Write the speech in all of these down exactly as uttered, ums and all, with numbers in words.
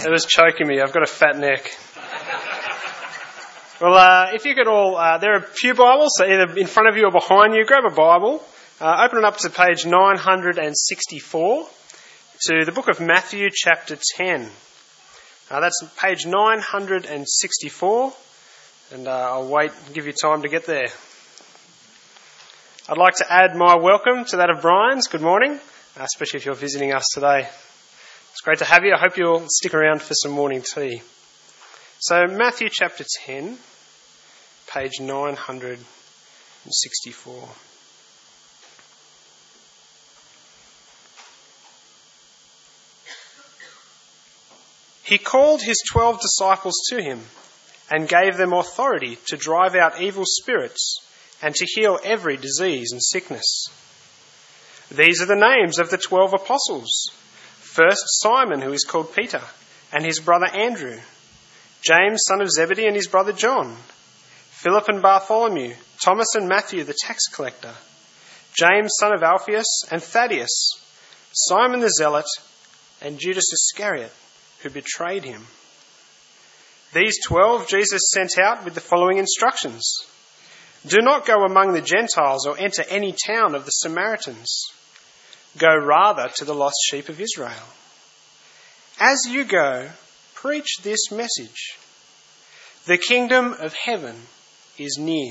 It was choking me. I've got a fat neck. Well, uh, if you could all, uh, there are a few Bibles, so either in front of you or behind you. Grab a Bible, uh, open it up to page nine hundred sixty-four, to the book of Matthew chapter ten. Uh, that's page nine hundred sixty-four, and uh, I'll wait and give you time to get there. I'd like to add my welcome to that of Brian's. Good morning, uh, especially if you're visiting us today. It's great to have you. I hope you'll stick around for some morning tea. So Matthew chapter ten, page nine hundred sixty-four. He called his twelve disciples to him and gave them authority to drive out evil spirits and to heal every disease and sickness. These are the names of the twelve apostles. First, Simon, who is called Peter, and his brother Andrew. James, son of Zebedee, and his brother John. Philip and Bartholomew. Thomas and Matthew, the tax collector. James, son of Alphaeus, and Thaddeus. Simon the Zealot, and Judas Iscariot, who betrayed him. These twelve Jesus sent out with the following instructions. Do not go among the Gentiles or enter any town of the Samaritans. Go rather to the lost sheep of Israel. As you go, preach this message. The kingdom of heaven is near.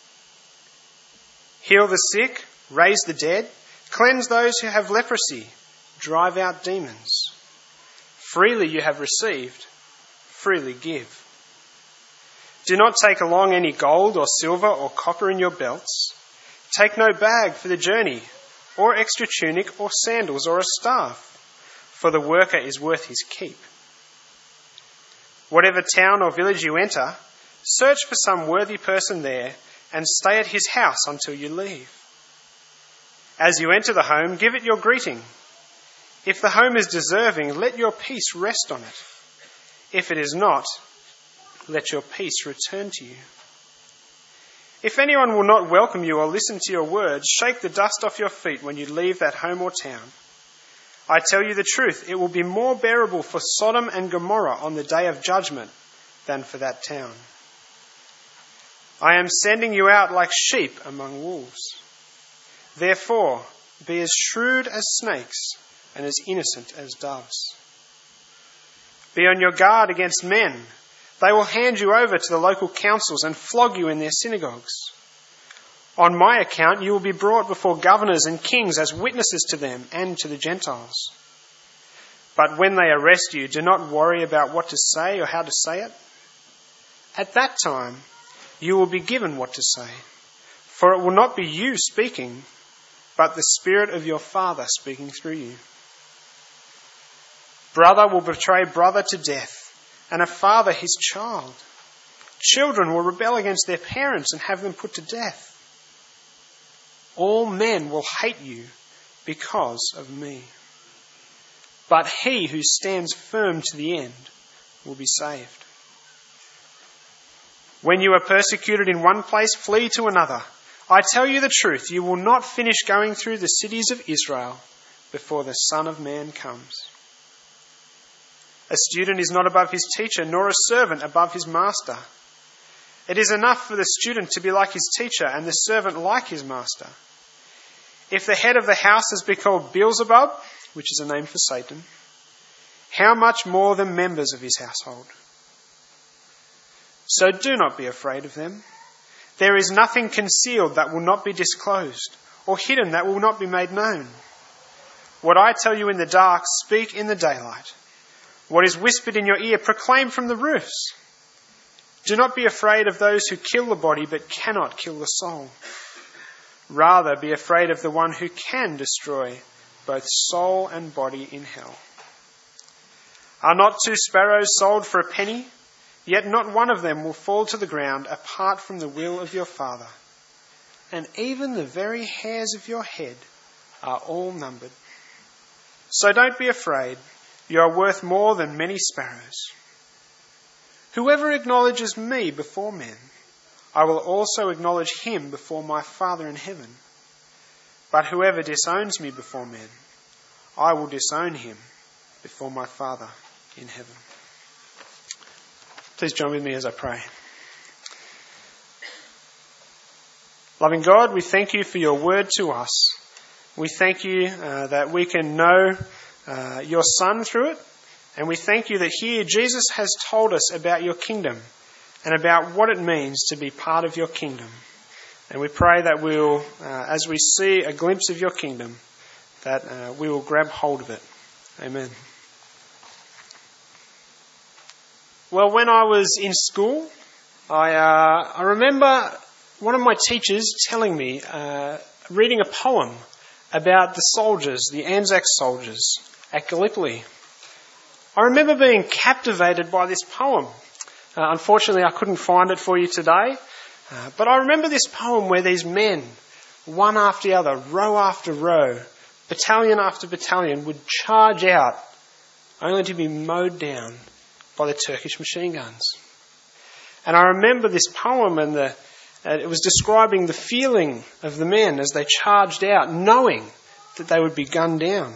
Heal the sick, raise the dead, cleanse those who have leprosy, drive out demons. Freely you have received, freely give. Do not take along any gold or silver or copper in your belts. Take no bag for the journey, or extra tunic or sandals or a staff, for the worker is worth his keep. Whatever town or village you enter, search for some worthy person there and stay at his house until you leave. As you enter the home, give it your greeting. If the home is deserving, let your peace rest on it. If it is not, let your peace return to you. If anyone will not welcome you or listen to your words, shake the dust off your feet when you leave that home or town. I tell you the truth, it will be more bearable for Sodom and Gomorrah on the day of judgment than for that town. I am sending you out like sheep among wolves. Therefore, be as shrewd as snakes and as innocent as doves. Be on your guard against men. They will hand you over to the local councils and flog you in their synagogues. On my account, you will be brought before governors and kings as witnesses to them and to the Gentiles. But when they arrest you, do not worry about what to say or how to say it. At that time, you will be given what to say, for it will not be you speaking, but the Spirit of your Father speaking through you. Brother will betray brother to death, and a father his child. Children will rebel against their parents and have them put to death. All men will hate you because of me. But he who stands firm to the end will be saved. When you are persecuted in one place, flee to another. I tell you the truth, you will not finish going through the cities of Israel before the Son of Man comes. A student is not above his teacher, nor a servant above his master. It is enough for the student to be like his teacher and the servant like his master. If the head of the house has been called Beelzebub, which is a name for Satan, how much more the members of his household? So do not be afraid of them. There is nothing concealed that will not be disclosed, or hidden that will not be made known. What I tell you in the dark, speak in the daylight. What is whispered in your ear, proclaim from the roofs. Do not be afraid of those who kill the body but cannot kill the soul. Rather, be afraid of the one who can destroy both soul and body in hell. Are not two sparrows sold for a penny? Yet not one of them will fall to the ground apart from the will of your Father. And even the very hairs of your head are all numbered. So don't be afraid. You are worth more than many sparrows. Whoever acknowledges me before men, I will also acknowledge him before my Father in heaven. But whoever disowns me before men, I will disown him before my Father in heaven. Please join with me as I pray. Loving God, we thank you for your word to us. We thank you uh, that we can know uh, your Son through it. And we thank you that here Jesus has told us about your kingdom and about what it means to be part of your kingdom. And we pray that we'll, uh, as we see a glimpse of your kingdom, that uh, we will grab hold of it. Amen. Well, when I was in school, I uh, I remember one of my teachers telling me, uh, reading a poem about the soldiers, the Anzac soldiers at Gallipoli. I remember being captivated by this poem. Uh, unfortunately, I couldn't find it for you today. Uh, but I remember this poem where these men, one after the other, row after row, battalion after battalion, would charge out only to be mowed down by the Turkish machine guns. And I remember this poem and the, uh, it was describing the feeling of the men as they charged out, knowing that they would be gunned down.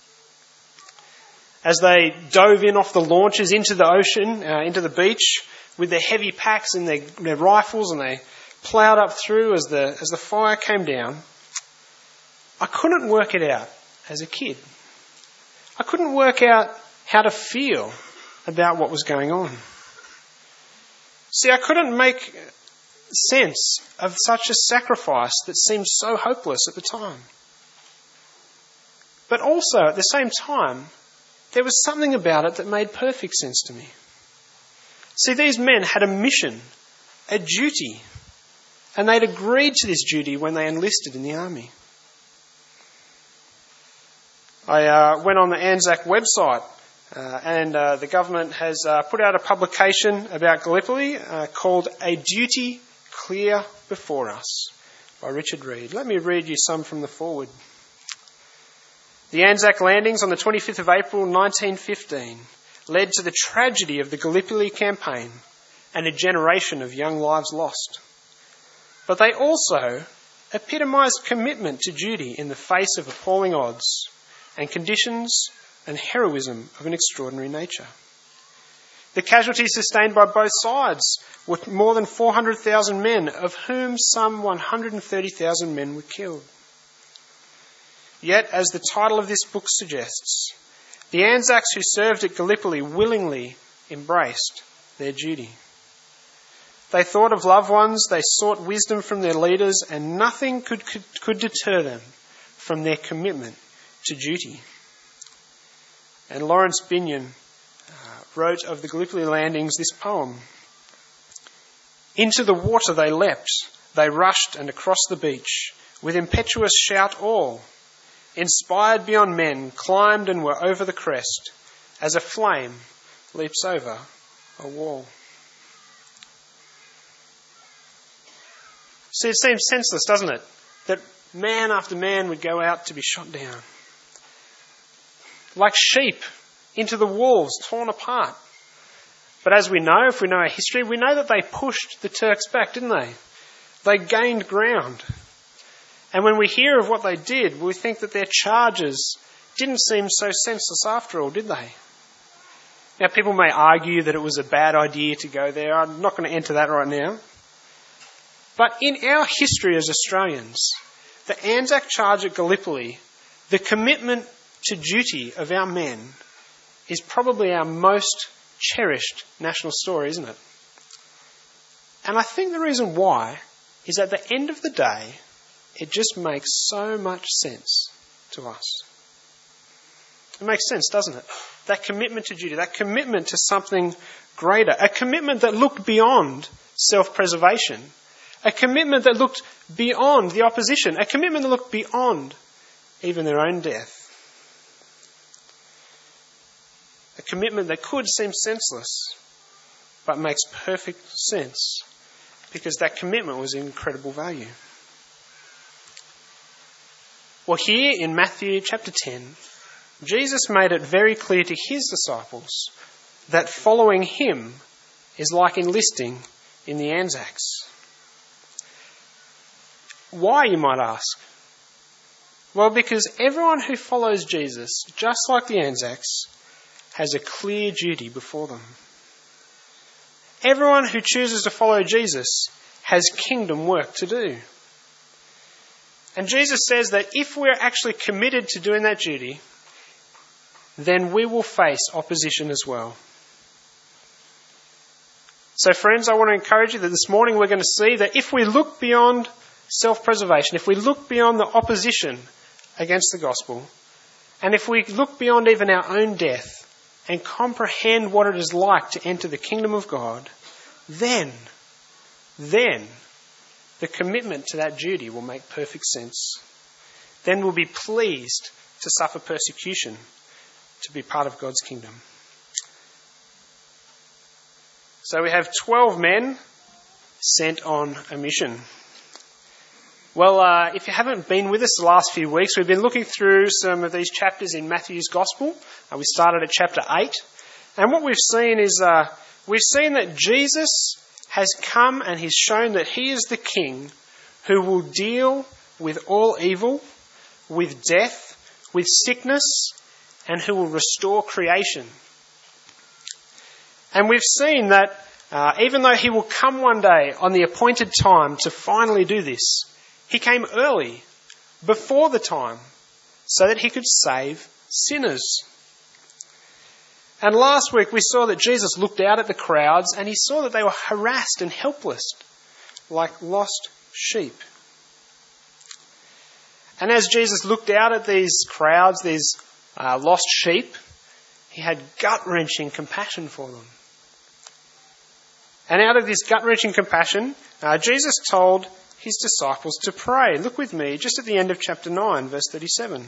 As they dove in off the launches into the ocean, uh, into the beach, with their heavy packs and their, their rifles, and they ploughed up through as the as the fire came down, I couldn't work it out as a kid. I couldn't work out how to feel about what was going on. See, I couldn't make sense of such a sacrifice that seemed so hopeless at the time. But also, at the same time, there was something about it that made perfect sense to me. See, these men had a mission, a duty, and they'd agreed to this duty when they enlisted in the army. I uh, went on the Anzac website, uh, and uh, the government has uh, put out a publication about Gallipoli uh, called A Duty Clear Before Us by Richard Reid. Let me read you some from the foreword. The Anzac landings on the twenty-fifth of April nineteen fifteen led to the tragedy of the Gallipoli campaign and a generation of young lives lost. But they also epitomised commitment to duty in the face of appalling odds and conditions and heroism of an extraordinary nature. The casualties sustained by both sides were more than four hundred thousand men, of whom some one hundred thirty thousand men were killed. Yet, as the title of this book suggests, the Anzacs who served at Gallipoli willingly embraced their duty. They thought of loved ones, they sought wisdom from their leaders, and nothing could, could, could deter them from their commitment to duty. And Lawrence Binyon uh, wrote of the Gallipoli landings this poem. Into the water they leapt, they rushed and across the beach, with impetuous shout all, inspired beyond men, climbed and were over the crest, as a flame leaps over a wall. See, it seems senseless, doesn't it, that man after man would go out to be shot down. Like sheep into the wolves, torn apart. But as we know, if we know our history, we know that they pushed the Turks back, didn't they? They gained ground. And when we hear of what they did, we think that their charges didn't seem so senseless after all, did they? Now, people may argue that it was a bad idea to go there. I'm not going to enter that right now. But in our history as Australians, the Anzac charge at Gallipoli, the commitment to duty of our men, is probably our most cherished national story, isn't it? And I think the reason why is at the end of the day, it just makes so much sense to us. It makes sense, doesn't it? That commitment to duty, that commitment to something greater, a commitment that looked beyond self-preservation, a commitment that looked beyond the opposition, a commitment that looked beyond even their own death. A commitment that could seem senseless, but makes perfect sense, because that commitment was of incredible value. Well, here in Matthew chapter ten, Jesus made it very clear to his disciples that following him is like enlisting in the Anzacs. Why, you might ask? Well, because everyone who follows Jesus, just like the Anzacs, has a clear duty before them. Everyone who chooses to follow Jesus has kingdom work to do. And Jesus says that if we're actually committed to doing that duty, then we will face opposition as well. So friends, I want to encourage you that this morning we're going to see that if we look beyond self-preservation, if we look beyond the opposition against the gospel, and if we look beyond even our own death and comprehend what it is like to enter the kingdom of God, then, then the commitment to that duty will make perfect sense. Then we'll be pleased to suffer persecution to be part of God's kingdom. So we have twelve men sent on a mission. Well, uh, if you haven't been with us the last few weeks, we've been looking through some of these chapters in Matthew's Gospel. Uh, we started at chapter eight. And what we've seen is, uh, we've seen that Jesus has come and he's shown that he is the King who will deal with all evil, with death, with sickness, and who will restore creation. And we've seen that uh, even though he will come one day on the appointed time to finally do this, he came early, before the time, so that he could save sinners. And last week we saw that Jesus looked out at the crowds and he saw that they were harassed and helpless, like lost sheep. And as Jesus looked out at these crowds, these uh, lost sheep, he had gut-wrenching compassion for them. And out of this gut-wrenching compassion, uh, Jesus told his disciples to pray. Look with me, just at the end of chapter nine, verse thirty-seven.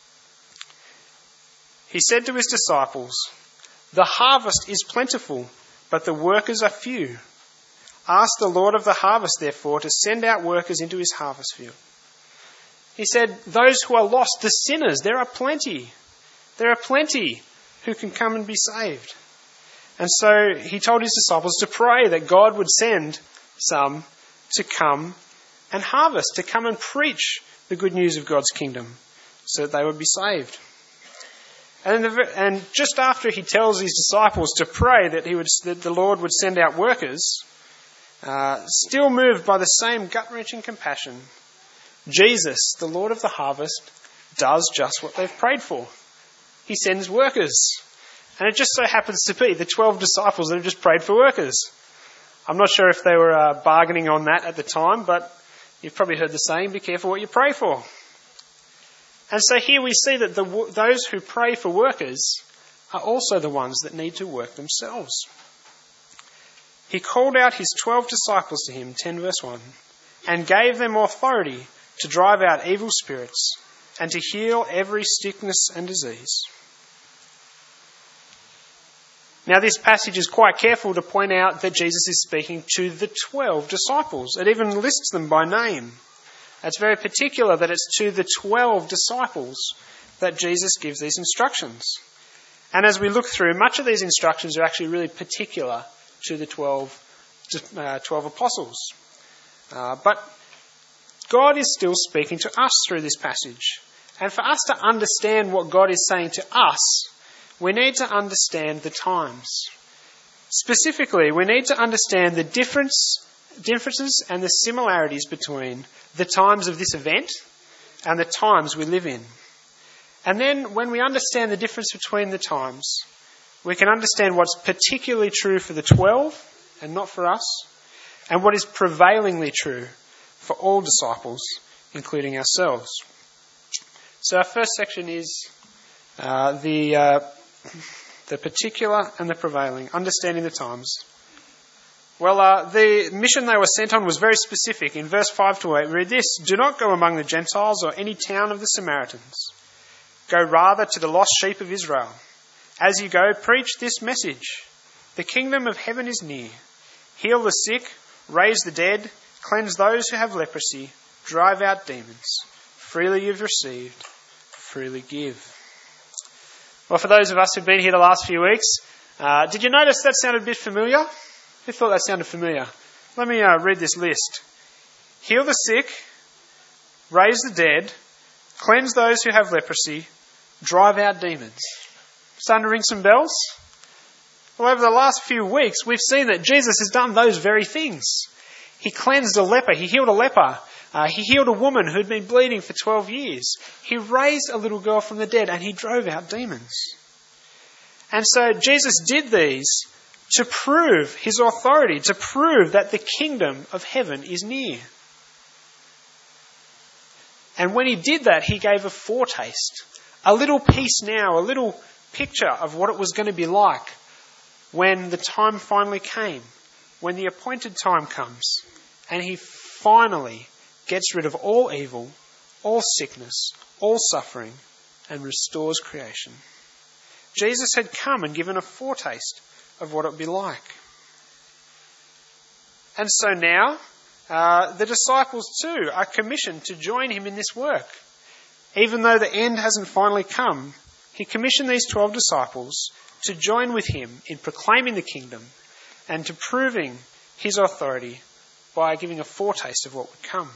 He said to his disciples, "The harvest is plentiful, but the workers are few. Ask the Lord of the harvest, therefore, to send out workers into his harvest field." He said, those who are lost, the sinners, there are plenty. There are plenty who can come and be saved. And so he told his disciples to pray that God would send some to come and harvest, to come and preach the good news of God's kingdom so that they would be saved. And, the, and just after he tells his disciples to pray that he would, that the Lord would send out workers, uh, still moved by the same gut-wrenching compassion, Jesus, the Lord of the harvest, does just what they've prayed for. He sends workers. And it just so happens to be the twelve disciples that have just prayed for workers. I'm not sure if they were uh, bargaining on that at the time, but you've probably heard the saying, be careful what you pray for. And so here we see that the, those who pray for workers are also the ones that need to work themselves. He called out his twelve disciples to him, ten verse one, and gave them authority to drive out evil spirits and to heal every sickness and disease. Now this passage is quite careful to point out that Jesus is speaking to the twelve disciples. It even lists them by name. It's very particular that it's to the twelve disciples that Jesus gives these instructions. And as we look through, much of these instructions are actually really particular to the twelve, uh, twelve apostles. Uh, but God is still speaking to us through this passage. And for us to understand what God is saying to us, we need to understand the times. Specifically, we need to understand the difference, differences and the similarities between the times of this event and the times we live in. And then when we understand the difference between the times, we can understand what's particularly true for the twelve and not for us, and what is prevailingly true for all disciples, including ourselves. So our first section is uh, the uh, the particular and the prevailing, understanding the times. Well, uh, the mission they were sent on was very specific. In verse five to eight, we read this: "Do not go among the Gentiles or any town of the Samaritans. Go rather to the lost sheep of Israel. As you go, preach this message: the kingdom of heaven is near. Heal the sick, raise the dead, cleanse those who have leprosy, drive out demons. Freely you've received, freely give." Well, for those of us who've been here the last few weeks, uh, did you notice that sounded a bit familiar? Who thought that sounded familiar? Let me uh, read this list. Heal the sick, raise the dead, cleanse those who have leprosy, drive out demons. Starting to ring some bells? Well, over the last few weeks, we've seen that Jesus has done those very things. He cleansed a leper. He healed a leper. Uh, he healed a woman who'd been bleeding for twelve years. He raised a little girl from the dead, and he drove out demons. And so Jesus did these to prove his authority, to prove that the kingdom of heaven is near. And when he did that, he gave a foretaste, a little piece now, a little picture of what it was going to be like when the time finally came, when the appointed time comes, and he finally gets rid of all evil, all sickness, all suffering, and restores creation. Jesus had come and given a foretaste of what it would be like. And so now, uh, the disciples too are commissioned to join him in this work. Even though the end hasn't finally come, he commissioned these twelve disciples to join with him in proclaiming the kingdom and to proving his authority by giving a foretaste of what would come.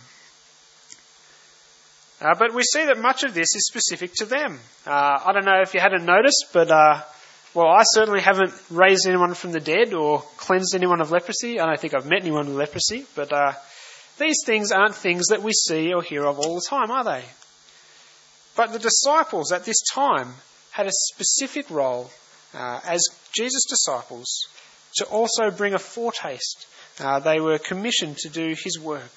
Uh, but we see that much of this is specific to them. Uh, I don't know if you hadn't noticed, but uh, well, I certainly haven't raised anyone from the dead or cleansed anyone of leprosy. I don't think I've met anyone with leprosy, but uh, these things aren't things that we see or hear of all the time, are they? But the disciples at this time had a specific role uh, as Jesus' disciples to also bring a foretaste. Uh, they were commissioned to do his work.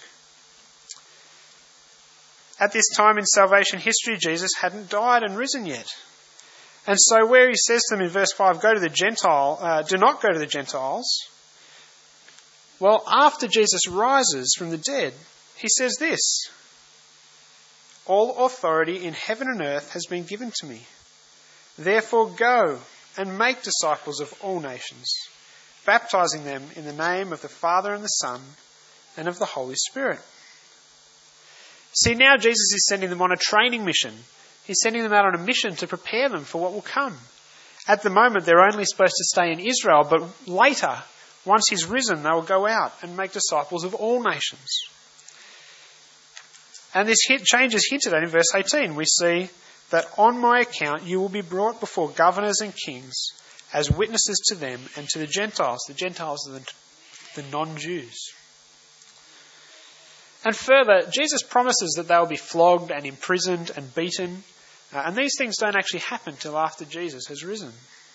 At this time in salvation history, Jesus hadn't died and risen yet. And so where he says to them in verse five, go to the Gentile, uh, do not go to the Gentiles. Well, after Jesus rises from the dead, he says this, all authority in heaven and earth has been given to me. Therefore go and make disciples of all nations, baptizing them in the name of the Father and the Son and of the Holy Spirit. See, now Jesus is sending them on a training mission. He's sending them out on a mission to prepare them for what will come. At the moment, they're only supposed to stay in Israel, but later, once he's risen, they will go out and make disciples of all nations. And this change is hinted at in verse eighteen. We see that on my account you will be brought before governors and kings as witnesses to them and to the Gentiles. The Gentiles are the, the non-Jews. And further, Jesus promises that they will be flogged and imprisoned and beaten. Uh, and these things don't actually happen till after Jesus has risen.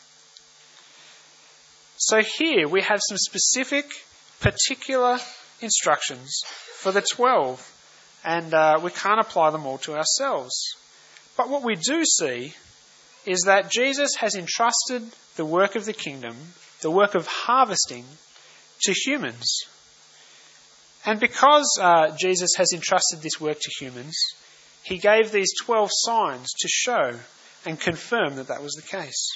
So here we have some specific, particular instructions for the twelve. And uh, we can't apply them all to ourselves. But what we do see is that Jesus has entrusted the work of the kingdom, the work of harvesting, to humans. And because uh, Jesus has entrusted this work to humans, he gave these twelve signs to show and confirm that that was the case.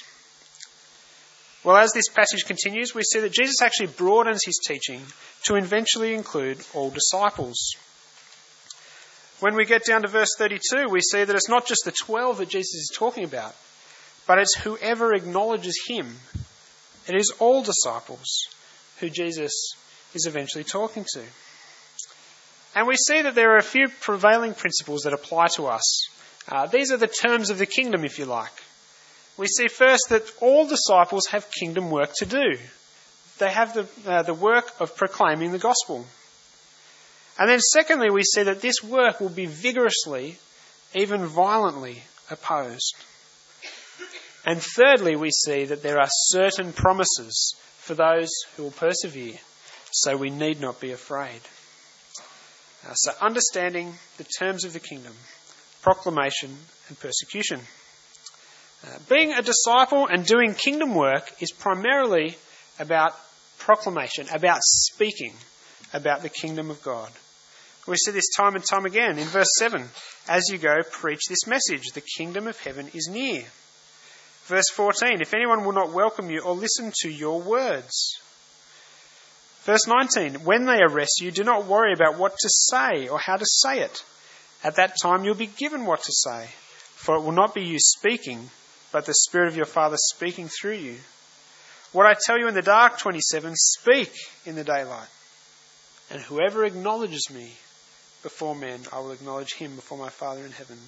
Well, as this passage continues, we see that Jesus actually broadens his teaching to eventually include all disciples. When we get down to verse thirty-two, we see that it's not just the twelve that Jesus is talking about, but it's whoever acknowledges him. It is all disciples who Jesus is eventually talking to. And we see that there are a few prevailing principles that apply to us. Uh, these are the terms of the kingdom, if you like. We see first that all disciples have kingdom work to do. They have the, uh, the work of proclaiming the gospel. And then secondly, we see that this work will be vigorously, even violently, opposed. And thirdly, we see that there are certain promises for those who will persevere, so we need not be afraid. Uh, so understanding the terms of the kingdom, proclamation and persecution. Uh, being a disciple and doing kingdom work is primarily about proclamation, about speaking about the kingdom of God. We see this time and time again in verse seven. As you go, preach this message. The kingdom of heaven is near. Verse fourteen. If anyone will not welcome you or listen to your words. Verse nineteen. When they arrest you, do not worry about what to say or how to say it. At that time you'll be given what to say. For it will not be you speaking, but the Spirit of your Father speaking through you. What I tell you in the dark, twenty-seven, speak in the daylight. And whoever acknowledges me before men, I will acknowledge him before my Father in heaven.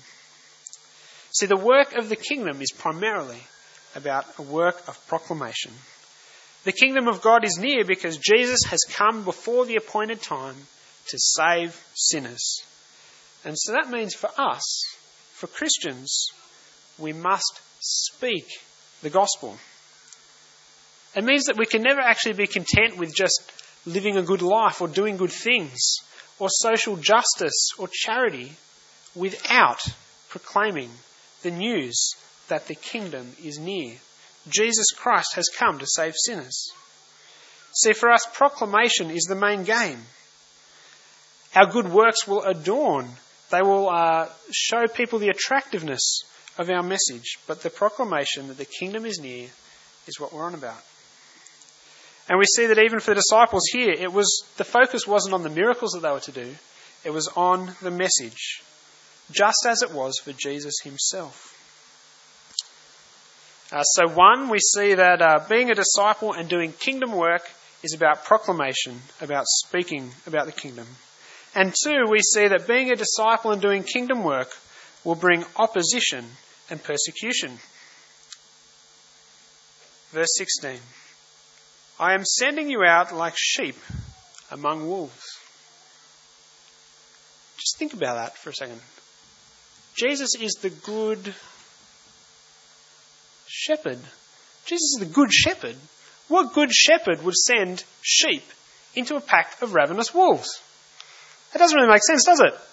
See, the work of the kingdom is primarily about a work of proclamation. The kingdom of God is near because Jesus has come before the appointed time to save sinners. And so that means for us, for Christians, we must speak the gospel. It means that we can never actually be content with just living a good life or doing good things or social justice or charity without proclaiming the news that the kingdom is near. Jesus Christ has come to save sinners. See, for us, proclamation is the main game. Our good works will adorn, they will uh, show people the attractiveness of our message, but the proclamation that the kingdom is near is what we're on about. And we see that even for the disciples here, it was the focus wasn't on the miracles that they were to do, it was on the message, just as it was for Jesus himself. Uh, so one, we see that uh, being a disciple and doing kingdom work is about proclamation, about speaking about the kingdom. And two, we see that being a disciple and doing kingdom work will bring opposition and persecution. Verse sixteen. I am sending you out like sheep among wolves. Just think about that for a second. Jesus is the good shepherd. Jesus is the good shepherd. What good shepherd would send sheep into a pack of ravenous wolves? That doesn't really make sense, does it?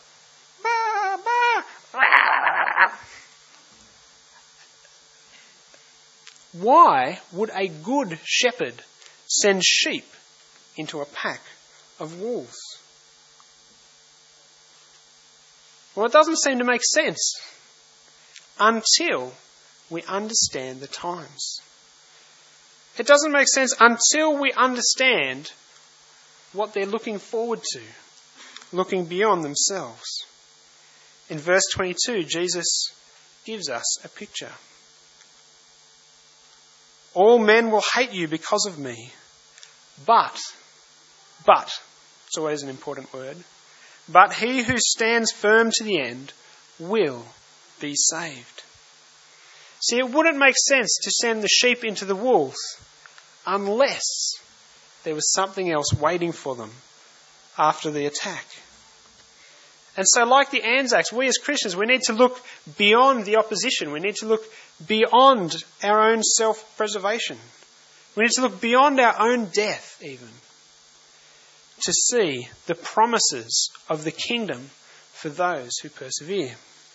Why would a good shepherd send sheep into a pack of wolves? Well, it doesn't seem to make sense until we understand the times. It doesn't make sense until we understand what they're looking forward to, looking beyond themselves. In verse twenty-two, Jesus gives us a picture. All men will hate you because of me, but, but, it's always an important word, but he who stands firm to the end will be saved. See, it wouldn't make sense to send the sheep into the wolves unless there was something else waiting for them after the attack. And so like the Anzacs, we as Christians, we need to look beyond the opposition. We need to look beyond our own self-preservation. We need to look beyond our own death even to see the promises of the kingdom for those who persevere.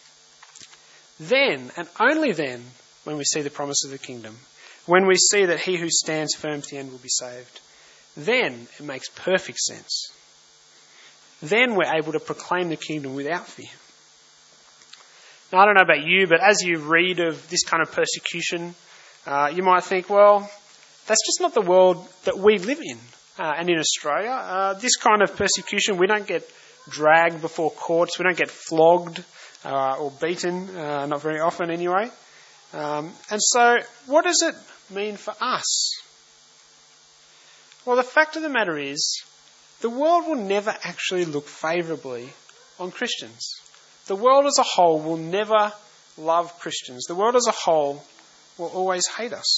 Then, and only then, when we see the promise of the kingdom, when we see that he who stands firm to the end will be saved, then it makes perfect sense. Then we're able to proclaim the kingdom without fear. Now, I don't know about you, but as you read of this kind of persecution, uh, you might think, well, that's just not the world that we live in. Uh, and in Australia, uh, this kind of persecution, we don't get dragged before courts, we don't get flogged uh, or beaten, uh, not very often anyway. Um, and so, what does it mean for us? Well, the fact of the matter is, the world will never actually look favourably on Christians. The world as a whole will never love Christians. The world as a whole will always hate us.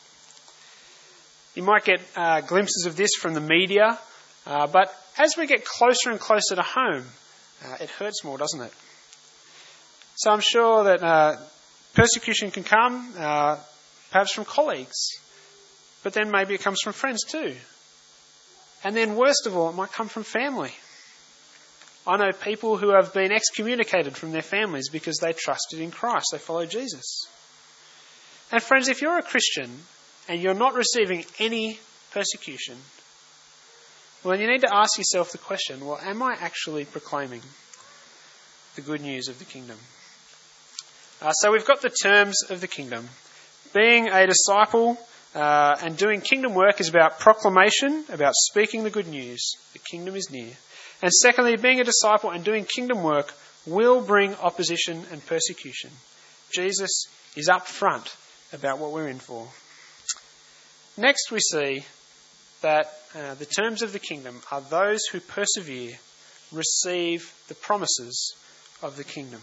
You might get uh, glimpses of this from the media, uh, but as we get closer and closer to home, uh, it hurts more, doesn't it? So I'm sure that uh, persecution can come, uh, perhaps from colleagues, but then maybe it comes from friends too. And then worst of all, it might come from family. I know people who have been excommunicated from their families because they trusted in Christ. They followed Jesus. And friends, if you're a Christian and you're not receiving any persecution, well, then you need to ask yourself the question, well, am I actually proclaiming the good news of the kingdom? Uh, so we've got the terms of the kingdom. Being a disciple uh, and doing kingdom work is about proclamation, about speaking the good news. The kingdom is near. And secondly, being a disciple and doing kingdom work will bring opposition and persecution. Jesus is up front about what we're in for. Next, we see that uh, the terms of the kingdom are those who persevere receive the promises of the kingdom.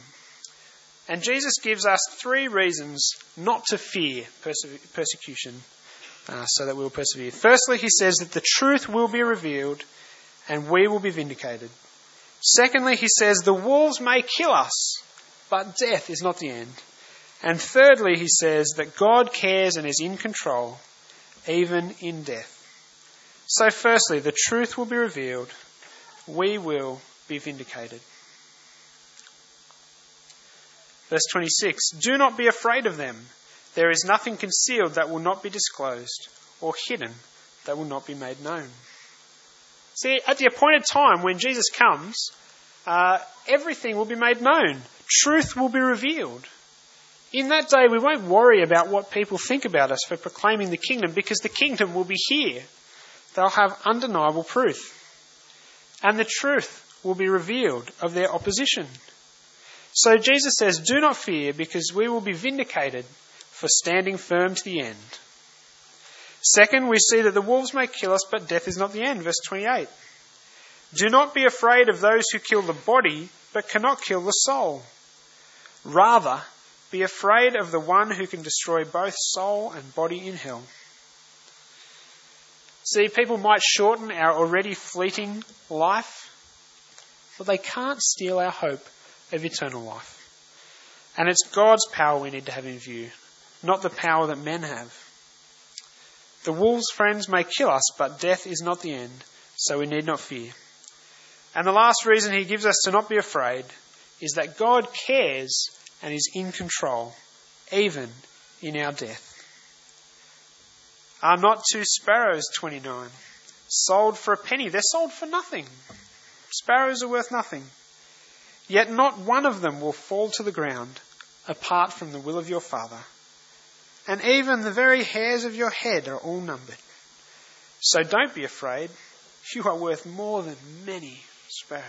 And Jesus gives us three reasons not to fear perse- persecution. uh, so that we will persevere. Firstly, he says that the truth will be revealed and we will be vindicated. Secondly, he says the wolves may kill us, but death is not the end. And thirdly, he says that God cares and is in control, even in death. So firstly, the truth will be revealed. We will be vindicated. Verse twenty-six, do not be afraid of them. There is nothing concealed that will not be disclosed, or hidden that will not be made known. See, at the appointed time when Jesus comes, uh, everything will be made known. Truth will be revealed. In that day, we won't worry about what people think about us for proclaiming the kingdom, because the kingdom will be here. They'll have undeniable proof. And the truth will be revealed of their opposition. So Jesus says, do not fear, because we will be vindicated for standing firm to the end. Second, we see that the wolves may kill us, but death is not the end. Verse twenty-eight. Do not be afraid of those who kill the body, but cannot kill the soul. Rather, be afraid of the one who can destroy both soul and body in hell. See, people might shorten our already fleeting life, but they can't steal our hope of eternal life. And it's God's power we need to have in view, not the power that men have. The wolves, friends, may kill us, but death is not the end, so we need not fear. And the last reason he gives us to not be afraid is that God cares and is in control, even in our death. Are not two sparrows, twenty-nine, sold for a penny? They're sold for nothing. Sparrows are worth nothing. Yet not one of them will fall to the ground apart from the will of your Father. And even the very hairs of your head are all numbered. So don't be afraid. You are worth more than many sparrows.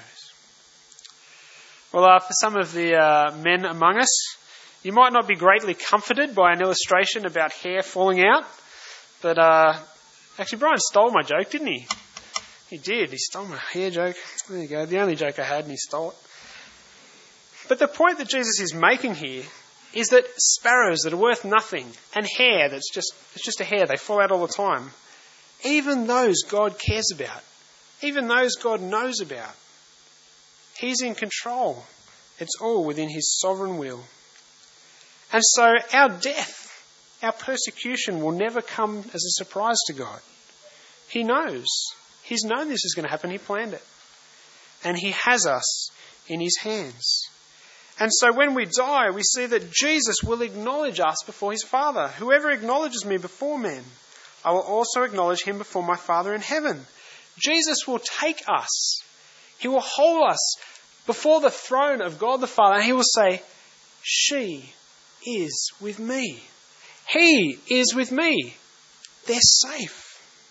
Well, uh, for some of the uh, men among us, you might not be greatly comforted by an illustration about hair falling out. But uh, actually, Brian stole my joke, didn't he? He did. He stole my hair joke. There you go. The only joke I had, and he stole it. But the point that Jesus is making here is that sparrows that are worth nothing and hair that's just it's just a hair, they fall out all the time, even those God cares about, even those God knows about. He's in control. It's all within his sovereign will. And so our death, our persecution will never come as a surprise to God. He knows. He's known this is going to happen. He planned it. And he has us in his hands. And so when we die, we see that Jesus will acknowledge us before his Father. Whoever acknowledges me before men, I will also acknowledge him before my Father in heaven. Jesus will take us. He will hold us before the throne of God the Father, and he will say, she is with me. He is with me. They're safe.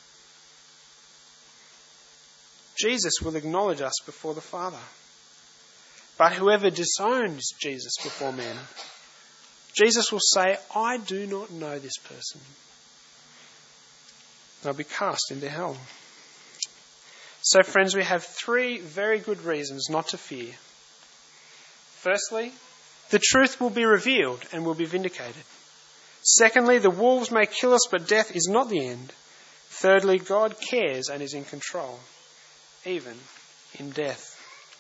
Jesus will acknowledge us before the Father. But whoever disowns Jesus before men, Jesus will say, I do not know this person. They'll be cast into hell. So, friends, we have three very good reasons not to fear. Firstly, the truth will be revealed and will be vindicated. Secondly, the wolves may kill us, but death is not the end. Thirdly, God cares and is in control, even in death.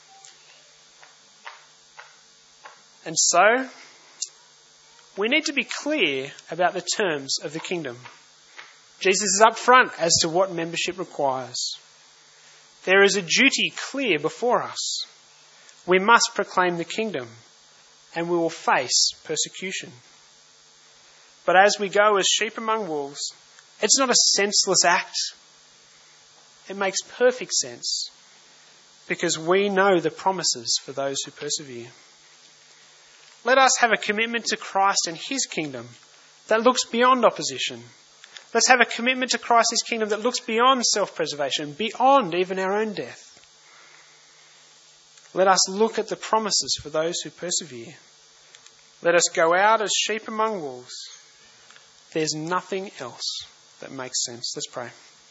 And so, we need to be clear about the terms of the kingdom. Jesus is up front as to what membership requires. There is a duty clear before us. We must proclaim the kingdom, and we will face persecution. But as we go as sheep among wolves, it's not a senseless act. It makes perfect sense, because we know the promises for those who persevere. Let us have a commitment to Christ and his kingdom that looks beyond opposition. Let's have a commitment to Christ and his kingdom that looks beyond self-preservation, beyond even our own death. Let us look at the promises for those who persevere. Let us go out as sheep among wolves. There's nothing else that makes sense. Let's pray.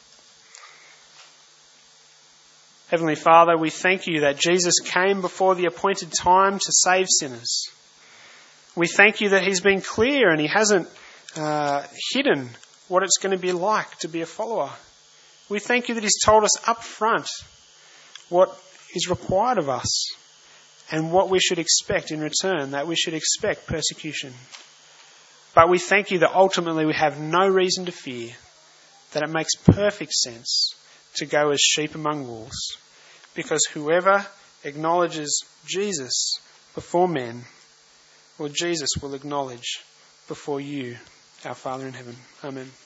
Heavenly Father, we thank you that Jesus came before the appointed time to save sinners. We thank you that he's been clear and he hasn't uh, hidden what it's going to be like to be a follower. We thank you that he's told us up front what is required of us and what we should expect in return, that we should expect persecution. But we thank you that ultimately we have no reason to fear, that it makes perfect sense to go as sheep among wolves, because whoever acknowledges Jesus before men, well, Jesus will acknowledge before you, our Father in heaven. Amen.